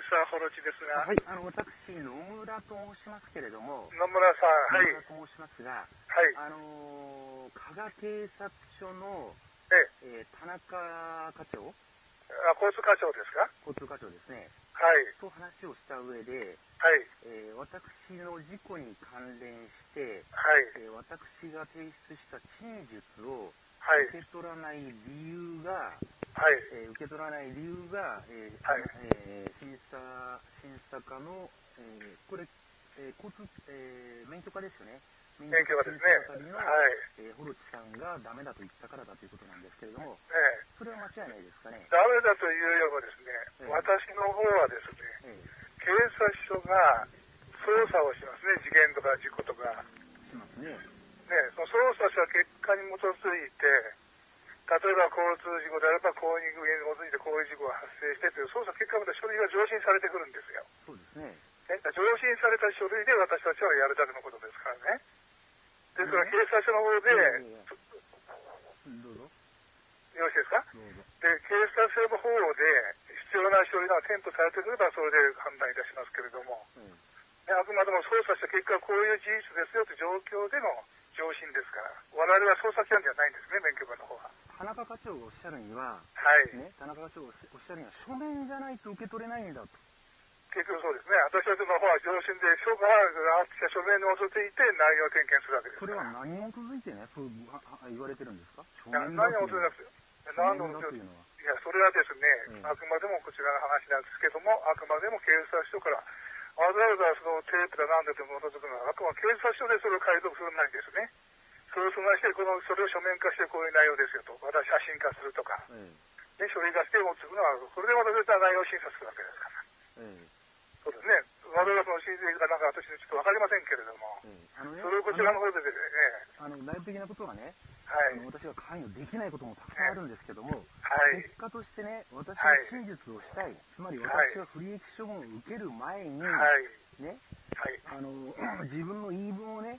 さん、ホロチですが。 はい、私、野村と申しますけれども。 野村さん、はい。 野村と申しますが、 はい。 加賀警察署の、田中課長。 交通課長ですか？ 交通課長ですね。 はい。 と話をした上で、 はい。 私の事故に関連して、 はい。 私が提出した陳述をはい。 受け取らない理由が、 はい。 受け取らない理由が、 はい。 審査課の、これ、交通、免許課ですよね。 免許課ですね。 審査係の、 はい。 ホロチさんがダメだと言ったからだということなんですけれども、それは間違いないですかね。 ダメだというよりもですね、私の方はですね、警察署が捜査をしますね、事件とか事故とか。 しますね。 その捜査した結果に基づいて、例えば交通事故であれば、こういうに基づいてこういう事故が発生してという捜査結果まで書類が上申されてくるんですよ。 そうですね。 上申された書類で私たちはやるだけのことですからね。ですから警察署の方で、 どうぞ。 よろしいですか？ どうぞ。 で、警察署の方で必要な書類が添付されてくればそれで判断いたしますけれども、あくまでも捜査した結果こういう事実ですよという状況での上申ですから、我々は捜査機関ではないんですね、免許部の方は。 田中課長がおっしゃるには、田中課長がおっしゃるには、書面じゃないと受け取れないんだと。 結局そうですね。私たちの方は上申で、署が書面に基づいて内容を点検するわけですから。 それは何に基づいてね、そう言われてるんですか？書面だというのは。何の基づいてますよ。いや、それはですね、あくまでもこちらの話なんですけども、あくまでも警察署から、わざわざそのテープだなんだと基づくのは、あくまで警察署でそれを解読するなりですね。それを備えして、それを書面化してこういう内容ですよと、また写真化するとか、で、書類化して持ってくのは、それでまた別な内容を審査するわけですから。そうですね。我々はその申請かなんか私ちょっとわかりませんけれども、それをこちらの方で内部的なことはね、私が関与できないこともたくさんあるんですけども、結果としてね、私が陳述をしたい、つまり私が不利益処分を受ける前に、ね、自分の言い分をね、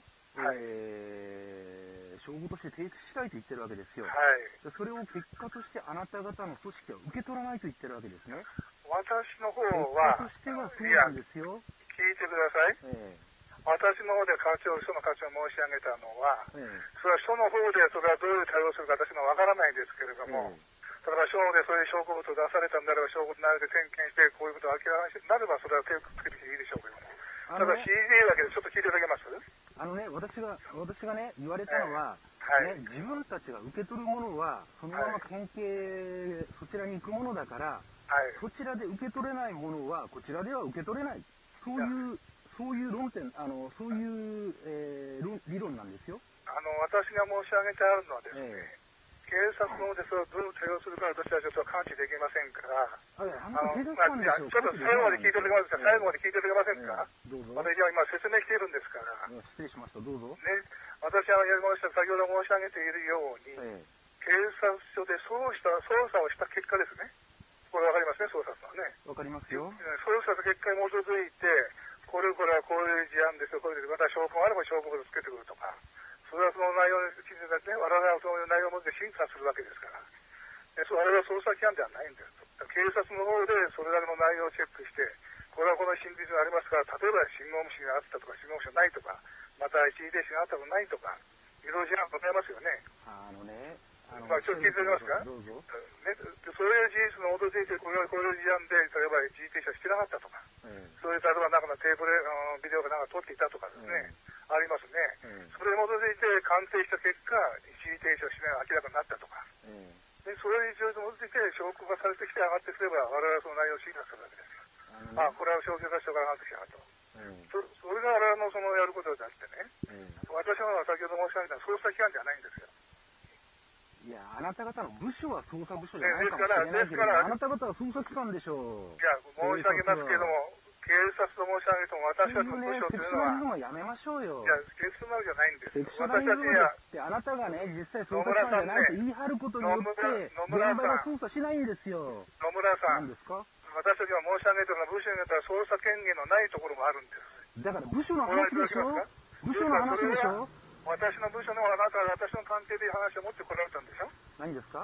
証拠として提出したいと言ってるわけですよ。それを結果としてあなた方の組織は受け取らないと言ってるわけですね。 私の方は、 結果としてはそうなんですよ。 聞いてください。私の方で署の課長申し上げたのは、それは署の方でそれはどういう対応するか私もわからないんですけれども、だから署でそういう証拠物を出されたんであれば、証拠内容で点検して、こういうことを明らかになれば、それは手をつけていいでしょうけども。ただ CJ だけでちょっと聞いていただけます？ 私がね、言われたのは、自分たちが受け取るものは、そのまま県警、そちらに行くものだから、そちらで受け取れないものは、こちらでは受け取れない。そういう論点、そういう、理論なんですよ。 私が申し上げてあるのはですね、警察の方でそれをどう対応するか私はちょっと感知できませんから、 警察官でしょ。 ちょっと最後まで聞いていただけますか？最後まで聞いていただけませんか？ どうぞ。 私は今説明しているんですから。 失礼しました。どうぞ。 ね、私は先ほど申し上げているように、警察署で捜査をした結果ですね。これわかりますね、捜査のね。 わかりますよ。 捜査の結果に基づいて、これはこういう事案ですよ、これでまた証拠があれば証拠をつけてくるとか、それはその内容についてね、我々はそういう内容を持って審査するわけですから、我々は捜査機関ではないんです。警察の方でそれだけの内容をチェックして、これはこの真実がありますから、例えば信号無視があったとか、信号無視がないとか、また一時停止があったとかないとか、いろいろ事案ございますよね。ちょっと聞いていただけますか？ どうぞ。 そういう事実の基づいて、こういう事案で、例えば一時停車してなかったとか、そういう例えばなんかのテープでビデオかなんか撮っていたとかですね、ありますね。それに基づいて鑑定した結果、一時停車しないが明らかになったとか、でそういう事実に基づいて証拠がされてきて上がってくれば、我々はその内容を審査するわけですよ。これは証拠が署から上がってきたなと。それが我々のそのやることであってね、私の方は先ほど申し上げた捜査機関ではないんですよ。 いや、あなた方の部署は捜査部署じゃないかもしれないけど、あなた方は捜査機関でしょう。 いや、申し上げますけれども、警察と申し上げても、私たちの部署というのは。 セクショナリズムはやめましょうよ。 いや、セクショナルじゃないんですよ。 セクショナリズムですって、あなたがね、実際捜査機関じゃないと言い張ることによって、現場が捜査しないんですよ。 野村さん。 何ですか？ 私たちが申し上げたのは、部署によっては捜査権限のないところもあるんです。 だから部署の話でしょ？部署の話でしょ？ 私の部署のあなたは私の鑑定で話を持ってこられたんでしょ？ 何ですか？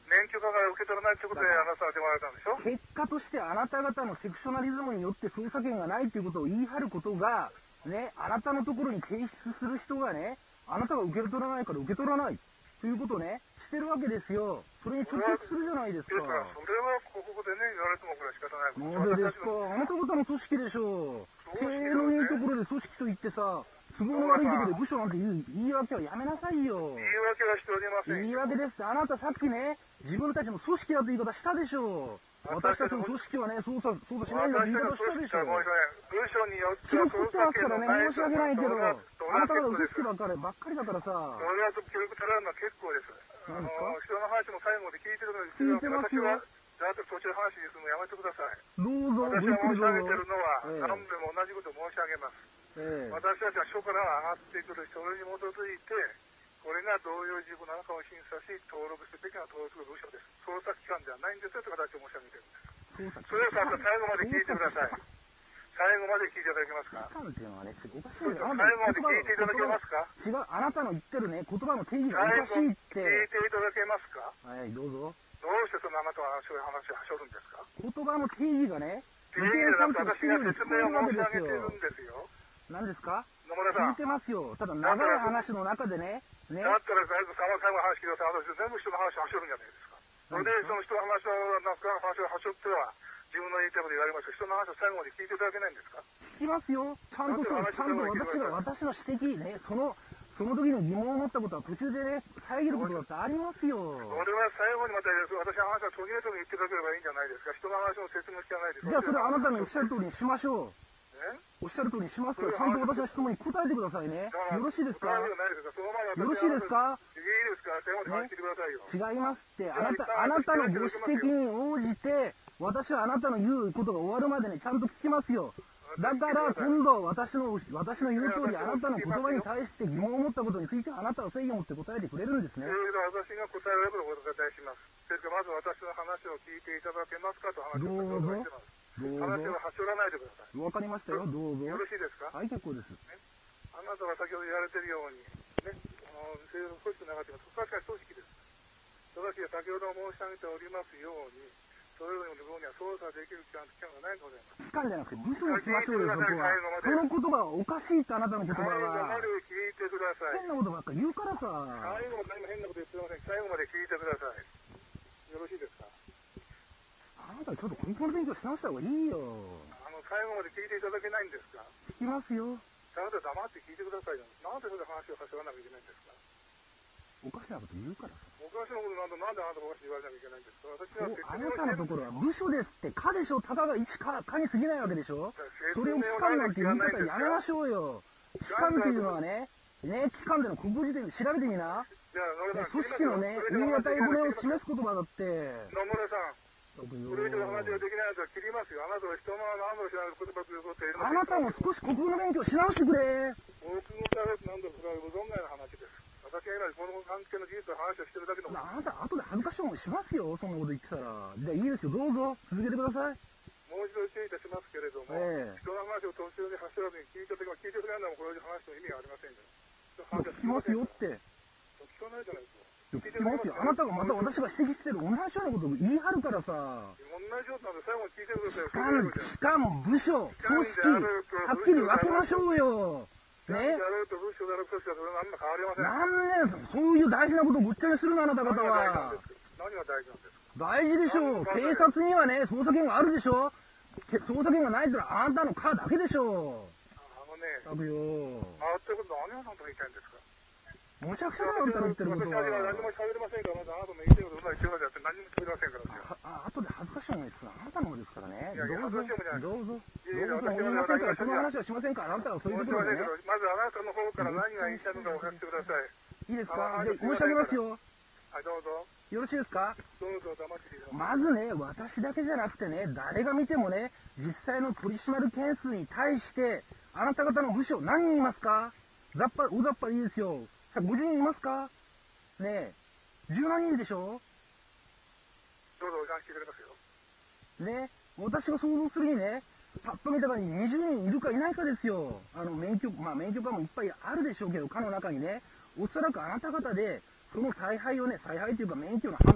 免許から受け取らないということであなたは手もらえたんでしょ。 結果としてあなた方のセクショナリズムによって捜査権がないということを言い張ることが、ね、あなたのところに提出する人がね、あなたが受け取らないから受け取らないということをね、してるわけですよ。それに直結するじゃないですか。 それはここでね、言われてもこれは仕方ないこと。 なんでですか。あなた方の組織でしょう。経営のいいところで組織と言ってさ、都合の悪いところで部署なんて言い訳はやめなさいよ。 言い訳はしておりません。 言い訳ですって、あなたさっきね、自分たちの組織だという言い方したでしょう。私たちの組織はね、捜査しないんだという言い方したでしょう。 文書によって記録取ってますからね、申し訳ないけど、あなた方嘘つきばっかりだからさ。 それは記録取られるのは結構です。 何ですか？ 人の話も最後まで聞いてるのに、 聞いてますよ。 だって途中の話にするのやめてください。 どうぞ、 私が申し上げてるのは、何でも同じことを申し上げます。私たちは署から上がってくるそれに基づいて、これがどういう事故なのかを審査し、登録すべきな登録する部署です。捜査機関ではないんですよという形を申し上げてるんです。それを最後まで聞いてください。最後まで聞いていただけますか？ 機関っていうのはね、おかしいですよ。最後まで聞いていただけますか？ 違う、あなたの言ってるね、言葉の定義がおかしいって。 聞いていただけますか？ はい、どうぞ。 どうしてそのあなたはそういう話をはしょるんですか？ 言葉の定義がね、 定義だと私が説明を申し上げてるんですよ。 何ですか？ 野村さん。 聞いてますよ。ただ長い話の中でね。 だったら最後の話聞いてください。私全部人の話をはしょるんじゃないですか。それでその人の話をはしょっては、自分の言いたいこと言われますけど、人の話を最後まで聞いていただけないんですか？ 聞きますよ。ちゃんと私の指摘ね、その時の疑問を持ったことは途中でね、遮ることだってありますよ。 それは最後にまた私の話は途切れ途に言っていただければいいんじゃないですか。人の話の説明聞かないで。 じゃあそれはあなたのおっしゃる通りにしましょう。おっしゃる通りにしますから、ちゃんと私の質問に答えてくださいね。よろしいですか？よろしいですか？ いいですか？ 違いますって、あなたのご指摘に応じて、私はあなたの言うことが終わるまでにちゃんと聞きますよ。だから今度私の言う通り、あなたの言葉に対して疑問を持ったことについてあなたは誠意を持って答えてくれるんですね。 私が答えられることをお答えします。ですからまず私の話を聞いていただけますかと話をしてます。話をはしょらないでください。 わかりましたよ、どうぞ。 よろしいですか？ はい、結構です。 あなたは先ほど言われているように、ね、政府組織の中でも確かに組織です。組織が先ほど申し上げておりますように、それぞれの部分には操作できる機関がないのでございます。 機関じゃなくて部署にしましょうよ、そこは。その言葉はおかしいってあなたの言葉は。 最後まで聞いてください。 変なことばっかり言うからさ。 最後まで変なこと言ってません。最後まで聞いてください。よろしいですか？ あなたちょっと根本の勉強し直した方がいいよ。 最後まで聞いていただけないんですか？ 聞きますよ。 あなた黙って聞いてくださいよ。なんでそれで話をはしょらなきゃいけないんですか？ おかしなこと言うからさ。 おかしなことなんであなたおかしい言われなきゃいけないんですか？私はあなたのところは部署ですって、かでしょ、たかが1かに過ぎないわけでしょ。それを機関なんて言い方やめましょうよ。機関っていうのはね、機関での国語辞典で調べてみな。組織のね、言い値骨を示す言葉だって。 野村さん。これ以上話ができないやつは切りますよ。あなたは人の何度も知らない言葉ということで。 あなたも少し国語の勉強し直してくれ。 国語から何度もそれはご存外の話です。私が今この関係の事実の話をしてるだけの。 あなた後で恥ずかしい思いしますよ。そんなこと言ってたら。じゃあいいですよ。どうぞ続けてください。 もう一度注意いたしますけれども、人の話を途中で走らずに聞いてくれないのもこれ以上話しても意味がありませんよ。 聞きますよって。 聞かないじゃないですか。 聞きますよ。あなたがまた私が指摘してる同じようなことを言い張るからさ。 同じようなんで最後に聞いてください。 機関、部署、組織、はっきり分けましょうよ。ね。なんで、そういう大事なことをごっちゃにするの、あなた方は。 何が大事なんですか？ 大事でしょう。警察にはね、捜査権があるでしょ。捜査権がないってのはあなたの課だけでしょう。たくよ。 ってこと何をなんと言いたいんですか？ むちゃくちゃだよ、あんたの言ってることは。 私は何も喋りませんから、あなたの言ってることうまい言ってることやって何も喋りませんから。 後で恥ずかしい思いするあなたの方ですからね。どうぞ。思いませんから、この話はしませんから、あなたはそういうところでね。 まずあなたの方から何が言いたいのかお聞かせてください。 いいですか？じゃあ申し上げますよ。 はい、どうぞ。 よろしいですか？ どうぞ黙ってください。 まずね、私だけじゃなくてね、誰が見てもね、実際の取り締まる件数に対して、あなた方の部署何人いますか？大雑把でいいですよ。50人いますか？ねえ、10何人でしょ？ どうぞお話聞いてくださいよ。 ね、私が想像するにね、パッと見たからに20人いるかいないかですよ。免許課もいっぱいあるでしょうけど、課の中にね、おそらくあなた方で、その采配をね、采配というか免許の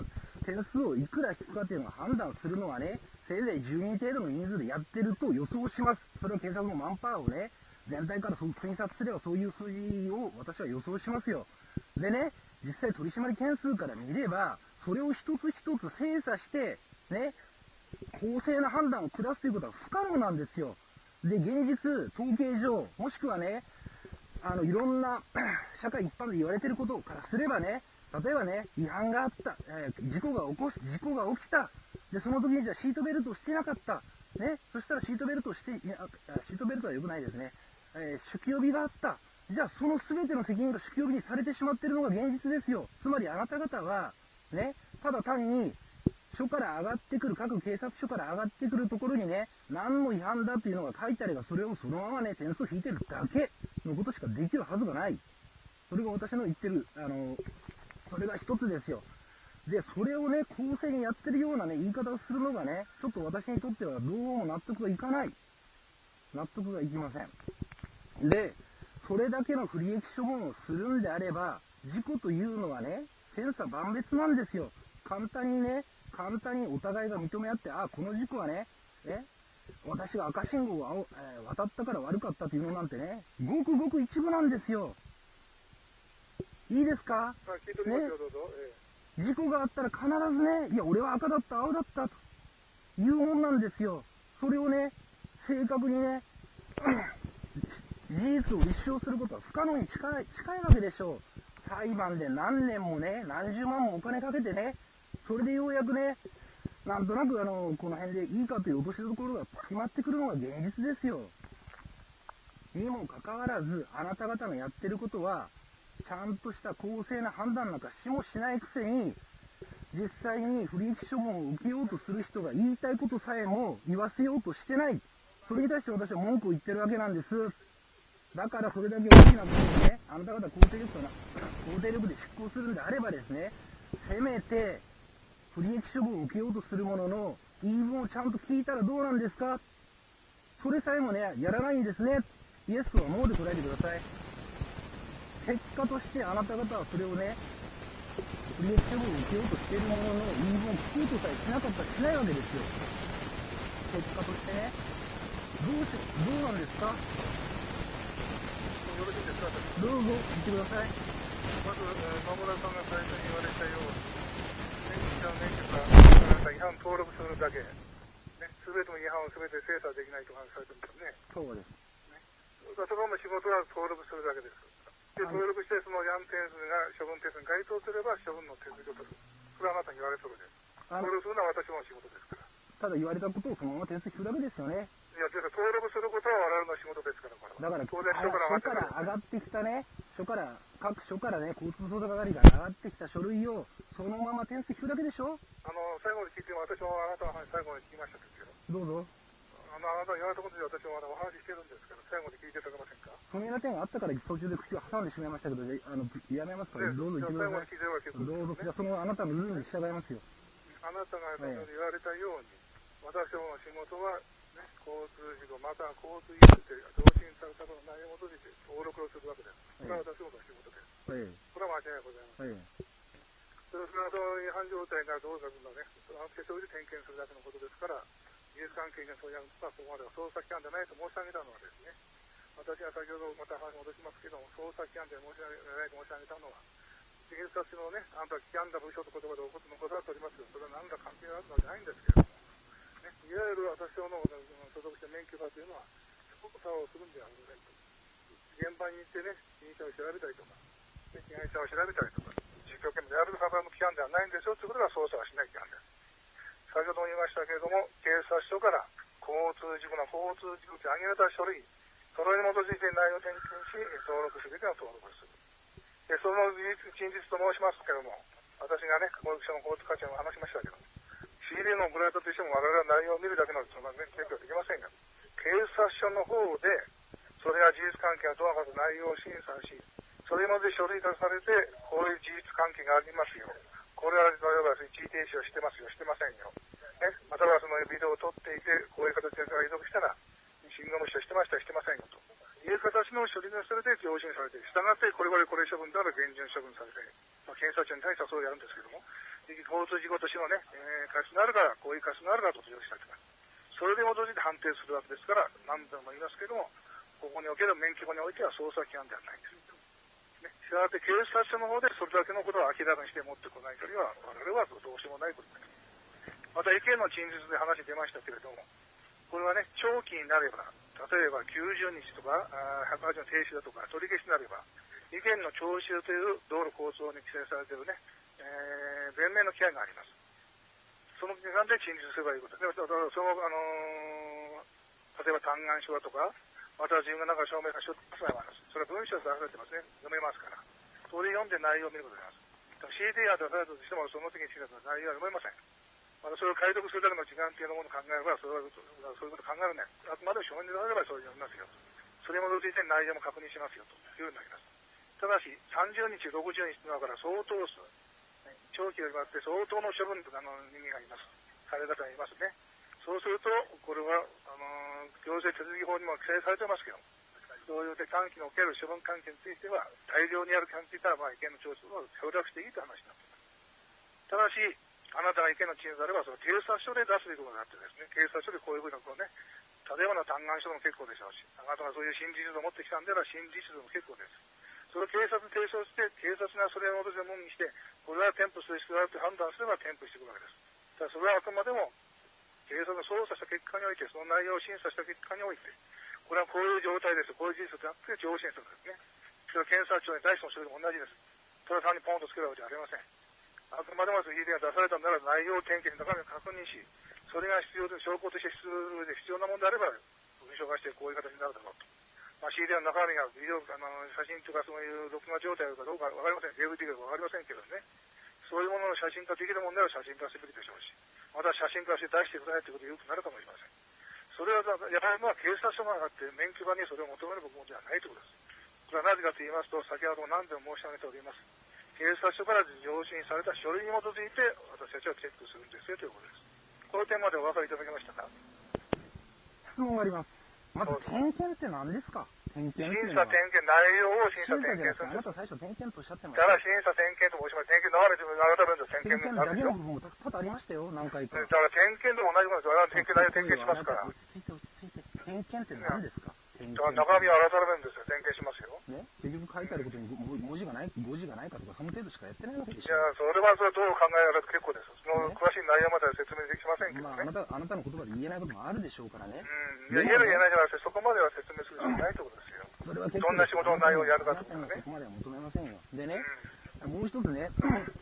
点数をいくら引くかっていうのを判断するのはね、せいぜい10人程度の人数でやってると予想します。それは警察のマンパワーをね、全体からそう診察すればそういう数字を私は予想しますよ。でね、実際取締件数から見れば、それを一つ一つ精査して、ね、公正な判断を下すということは不可能なんですよ。で、現実、統計上、もしくはね、いろんな社会一般で言われていることからすればね、例えばね、違反があった、事故が起きた。で、その時にじゃあシートベルトをしてなかった。ね、そしたらシートベルトは良くないですね。酒気帯びがあった。じゃあその全ての責任が酒気帯びにされてしまっているのが現実ですよ。つまりあなた方は、ね、ただ単に、署から上がってくる、各警察署から上がってくるところにね、何の違反だっていうのが書いてあれば、それをそのままね、点数引いてるだけのことしかできるはずがない。それが私の言ってる、それが一つですよ。で、それをね、公正にやってるようなね、言い方をするのがね、ちょっと私にとってはどうも納得がいかない。納得がいきません。で、それだけの不利益処分をするんであれば、事故というのはね、千差万別なんですよ。簡単にお互いが認め合って、この事故はね、私が赤信号を渡ったから悪かったというのなんてね、ごくごく一部なんですよ。いいですか？ 聞いておりますよ、どうぞ。 事故があったら必ずね、いや、俺は赤だった、青だった、というもんなんですよ。それをね、正確にね、事実を立証することは不可能に近いわけでしょう。裁判で何年もね、何十万もお金かけてね、それでようやくね、なんとなくこの辺でいいかという落としどころが決まってくるのが現実ですよ。にもかかわらず、あなた方のやってることは、ちゃんとした公正な判断なんかしもしないくせに、実際に不利益処分を受けようとする人が言いたいことさえも言わせようとしてない。それに対して私は文句を言ってるわけなんです。だからそれだけ大きなことをね、あなた方法定力で執行するんであればですね、せめて不利益処分を受けようとする者の言い分をちゃんと聞いたらどうなんですか？それさえもね、やらないんですね。イエスとはノーで答えてください。結果としてあなた方はそれをね、不利益処分を受けようとしている者の言い分を聞こうとさえしなかったらしないわけですよ。結果としてね、どうなんですか？ よろしいですか？ どうぞ言ってください。 まず、野村さんが最初に言われたように、違反登録するだけ、すべての違反をすべて精査できないと話されてるんですね。 そうです。 そこの仕事は登録するだけです。で、登録してその違反点数が処分点数に該当すれば処分の手続きを取る。それはあなたに言われてるです。登録するのは私の仕事ですから。 ただ言われたことをそのまま点数引くだけですよね。 いや、登録することは我々の仕事ですから、これは。 だから、 当然署から上がってきたね、各所からね、交通捜査係が上がってきた書類をそのまま点数引くだけでしょ？ 最後に聞いて、私もあなたの話最後に聞きましたけど。 どうぞ。 あなたに言われたことで私もまだお話ししてるんですから、最後に聞いていただけませんか？ 不明な点があったから途中で口を挟んでしまいましたけど、やめますから、どうぞ言ってください。どうぞ、そのあなたのルールに従いますよ。 あなたが先ほど言われたように、私どもの仕事は、交通事故、または交通違反で同審されたことの内容を基づいて登録をするわけです。これは私どもの仕事です。これは間違いございません。それからその違反状態がどうかというのはね、手帳で点検するだけのことですから、事実関係がそういうのはそこまでは捜査機関でないと申し上げたのはですね、私が先ほどまた話戻しますけども、捜査機関で申し上げないと申し上げたのは、警察のね、あんた危険な部署と言葉でおことのことだとおりますけど、それは何ら関係があるのではないんですけども、いわゆる私どもの所属した免許がというのは、捜査をするんではありませんと。現場に行ってね、被疑者を調べたりとか、被害者を調べたりとか、実況見でやる方の機関ではないんですよということが捜査はしない機関です。先ほども言いましたけれども、警察署から交通事故と挙げられた書類、それに基づいて内容を点検し、登録すべきは登録する。で、その真実と申しますけれども、私がね、保育所の交通課長に話しましたけど、CD のグライドとしても我々は内容を見るだけのその提供できませんが、警察署の方で、それが事実関係がどうかと内容を審査し、それまで書類化されて、こういう事実関係がありますよ。これは例えば一時停止をしてますよ、してませんよ。またはそのビデオを撮っていて、こういう形で移動したら、信号無視をしてました、してませんよという形の処理がされて上申されて、したがってこれ処分である厳重処分されて、検察庁に対してはそうやるんですけども、 交通事故としてのね、過失があるから、こういう過失があるからと主張したりとか、それで基づいて判定するわけですから、何度も言いますけども、ここにおける免許法においては捜査機関ではないんです。ね、したがって警察署の方でそれだけのことを明らかにして持ってこない限りは、我々はどうしようもないことです。また意見の陳述で話出ましたけれども、これはね、長期になれば、例えば90日とか、180の停止だとか、取り消しになれば、意見の徴収という道路交通法に規制されているね、弁明の期限があります。その期間で陳述すればいいことですね。例えば嘆願書だとか、または自分がなんか証明が書出されます。それは文章で出されてますね。読めますから。それ読んで内容を見ることになります。CD が出されたとしても、その時に知らず内容は読めません。またそれを解読するだけの時間っていうものを考えれば、そういうこと考えられない。あくまで書面で出せればそういうふうに読みますよと。それに基づいて内容も確認しますよというふうになります。ただし、30日、60日だから相当数、長期よりもあって相当の処分という人間がいます。され方がいますね。そうすると、これは、行政手続き法にも規制されてますけど、そういう短期における処分関係については、大量にある関係については、意見の聴取を省略していいという話になっています。ただし、あなたが意見の陳述であれば、その警察署で出すということになってですね、警察署でこういうふうなこうね、例えばの嘆願書でも結構でしょうし、あなたがそういう新事実を持ってきたんであれば、新事実でも結構です。それを警察に提唱して、警察がそれを元でもんにして、これは添付する必要があると判断すれば添付していくわけです。ただそれはあくまでも、警察が捜査した結果において、その内容を審査した結果において、これはこういう状態です、こういう事実となって上申するんですね。それは検察庁に対してもそれでも同じです。ただ単にポンとつけるわけじゃありません。あくまでも議定が出されたなら内容を点検に中身を確認し、それが必要で、証拠として必要なものであれば、文書化してこういう形になるだろうと。CD の中身がビデオ、写真とかそういう録画状態かどうかわかりません。DVD かわかりませんけどね。そういうものの写真化できるものなら写真化すべきでしょうし、また写真化して出してくださいということでよくなるかもしれません。それはやはり警察署があって免許場にそれを求める部分ではないということです。これはなぜかと言いますと、先ほども何度も申し上げております。警察署から上申された書類に基づいて私たちはチェックするんですよということです。この点までお分かりいただけましたか？ 質問があります。まず点検って何ですか？ 審査点検、内容を審査点検するんです。 あなた最初点検とおっしゃってました。だから審査点検と申します。点検の改めると点検だけの部分も多々ありましたよ、何回か。 だから点検でも同じことです。我々点検内容点検しますから。 落ち着いて。点検って何ですか？ だから中身を改めるんですよ。点検しますよ。 ね、結局書いてあることに文字がないかとか、その程度しかやってないわけでしょ。 いや、それはどう考えられると結構です。その詳しい内容までは説明できませんけどね。 あなたの言葉で言えないこともあるでしょうからね。 いや、言える言えないじゃなくて、そこまでは説明する必要ないってことですよ。 それは結構どんな仕事の内容をやるかとかね。 そこまでは求めませんよ。でね、もう一つね、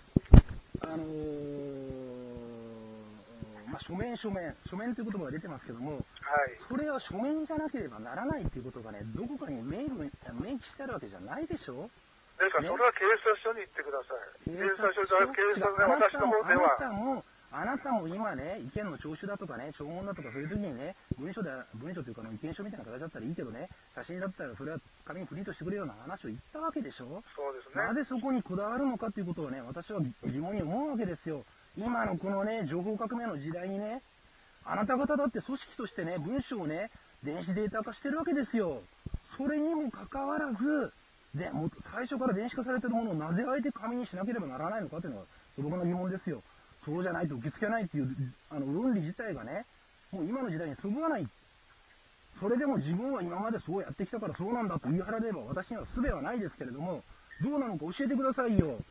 書面という言葉が出てますけども、それは書面じゃなければならないということがね、どこかに明記してあるわけじゃないでしょ。 ですから、それは警察署に行ってください。警察署で警察で私の方では。 あなたも今ね、意見の聴取だとかね、聴聞だとかそういう時にね、文書というか意見書みたいな形だったらいいけどね、写真だったらそれは紙にプリントしてくれるような話を言ったわけでしょ。 そうですね。 なぜそこにこだわるのかということをね、私は疑問に思うわけですよ。今のこのね、情報革命の時代にね、あなた方だって組織としてね、文章をね、電子データ化してるわけですよ。それにもかかわらず、もう最初から電子化されてるものをなぜあえて紙にしなければならないのかというのが素朴な疑問ですよ。そうじゃないと受け付けないっていう論理自体がね、もう今の時代にそぐわない。それでも自分は今までそうやってきたからそうなんだと言い張られれば私には術はないですけれども、どうなのか教えてくださいよ。 野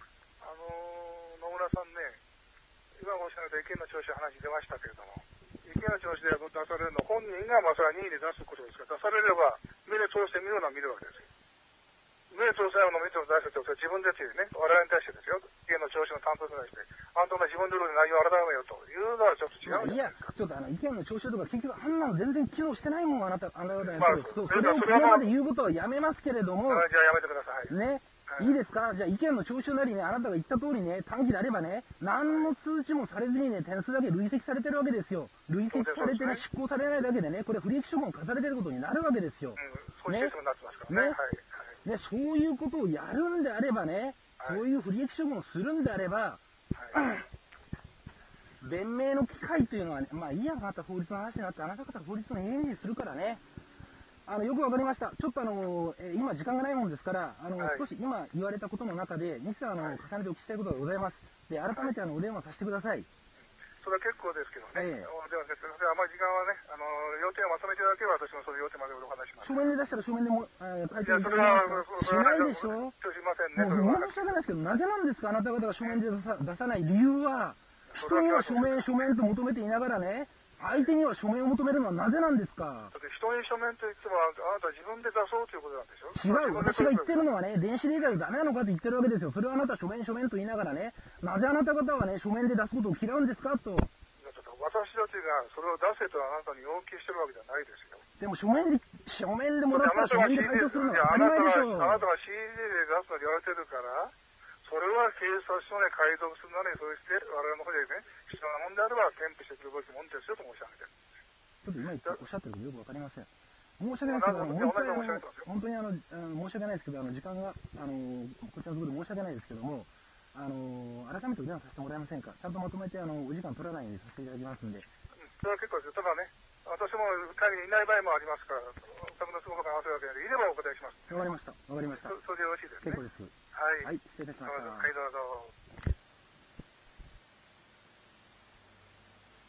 村さんね、今申し上げた意見の聴取の話出ましたけれども、意見の聴取で出されるの本人がそれは任意で出すことですから、出されれば目で通して見るのは見るわけですよ。目で通さないものを見ても出せと自分でというね、我々に対してですよ、意見の聴取の担当に対して、あんたが自分でルールで内容を改めよというのはちょっと違うんじゃないですか。 いや、ちょっと意見の聴取とか結局あんなの全然機能してないもん、あなた方やってる。それをこれまで言うことはやめますけれども、 じゃあやめてください。 ね。いいですか？じゃあ意見の聴取なりね、あなたが言った通りね、短期であればね、何の通知もされずにね、点数だけ累積されてるわけですよ。累積されてね、執行されないだけでね、これ不利益処分を課されてることになるわけですよ。 そういうシステムになってますからね。 ね、そういうことをやるんであればね、そういう不利益処分をするんであれば、弁明の機会というのはね、まあいいや、また法律の話になって、あなた方法律のイメージするからね。よくわかりました。ちょっと今時間がないもんですから、少し今言われたことの中で、2つ重ねてお聞きしたいことがございます。 して改めてお電話させてください。 それは結構ですけどね。では先生、あまり時間はね、要点をまとめていただければ、私もその要点までお話します。 書面で出したら書面でも、書いていただけますか？しないでしょ？ すいませんね。 もう申し訳ないですけど、なぜなんですか、あなた方が書面で出さない理由は、人には書面と求めていながらね、相手には書面を求めるのはなぜなんですか？ だって人に書面と言っても、あなた自分で出そうということなんでしょ？ 違う、私が言ってるのはね、電子データでダメなのかと言ってるわけですよ。それはあなた書面と言いながらね、なぜあなた方はね、書面で出すことを嫌うんですかと。 私たちがそれを出せとあなたに要求してるわけじゃないですよ。 でも書面でもらったら書面で回答するのは当たり前でしょう。 あなたが CD で出すのに言われてるから、それは警察署で解読するのに、そうして我々の方でね、必要なもんであれば添付してくるべきもんですよと申し上げてるんです。 ちょっと今おっしゃってることよくわかりません。申し訳ないですけど、本当に申し訳ないですけど、時間が、こちらのところで申し訳ないですけども、改めてお電話させてもらえませんか？ちゃんとまとめて、お時間取らないようにさせていただきますんで。 それは結構です。ただね、私も会議にいない場合もありますから、お宅の都合が合わせるわけで、いればお答えします。 わかりました。わかりました。 それでよろしいですね。 結構です。 はい。 はい、失礼いたしました。 はい、どうぞ。